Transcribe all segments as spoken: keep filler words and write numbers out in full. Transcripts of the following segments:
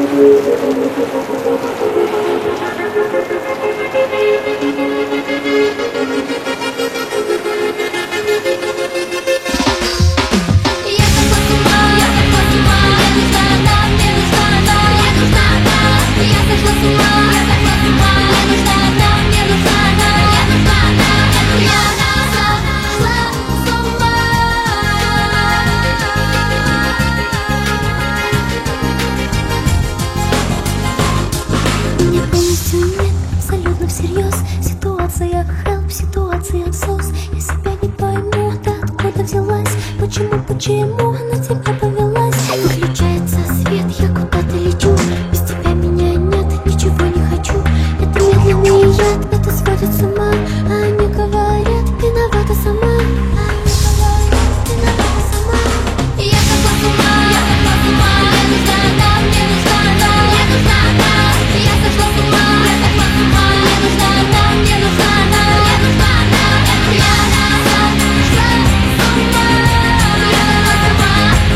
Всерьез ситуация help, ситуация сос. Я себя не пойму, ты откуда взялась? Почему, почему на тебя повелась? Выключается свет, я куда-то лечу. Без тебя меня нет, ничего не хочу. Это медленный яд, это сводит с ума. А они говорят, виновата сама. А они говорят, виновата сама. Я сошла с ума, я сошла с ума. Мне нужна она, мне нужна она. Мне нужна она. Я сошла с ума, я сошла с ума. Мне нужна она, мне нужна она. Мне нужна она. Я сошла с ума. Я сошла с ума.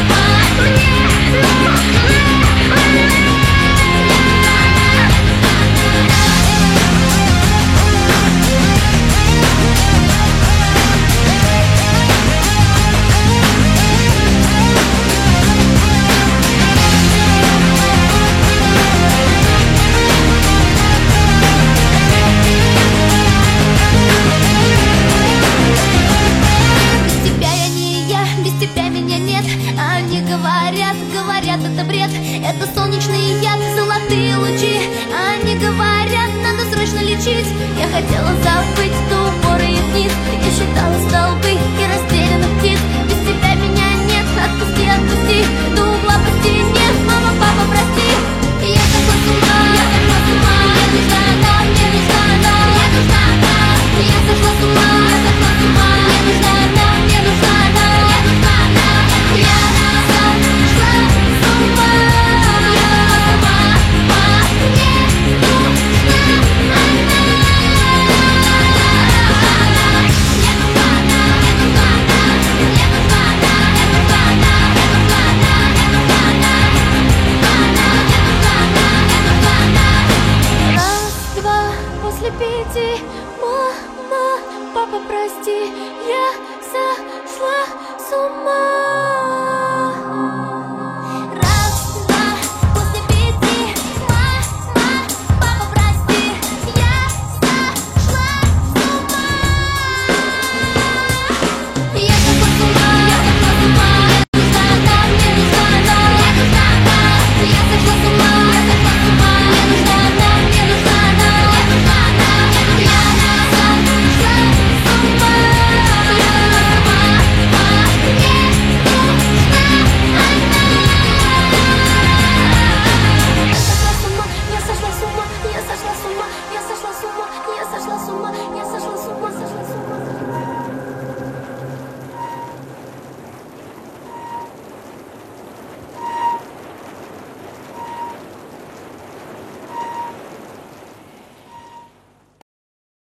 Говорят, это бред, это солнечный яд, золотые лучи. Они говорят, надо срочно лечить. Я хотела забыть до упора и вниз. Я считала столбы и растерянных птиц. Без тебя меня нет, отпусти, отпусти. До угла по стене, мама, папа, прости. Я сошла с ума, я сошла с ума. Мне нужна она, мне нужна она. Мне нужна она. Я сошла с ума, я сошла с ума. Мне нужна она, мне нужна она. Мне нужна она. Я после пяти, мама, папа, прости, я сошла с ума.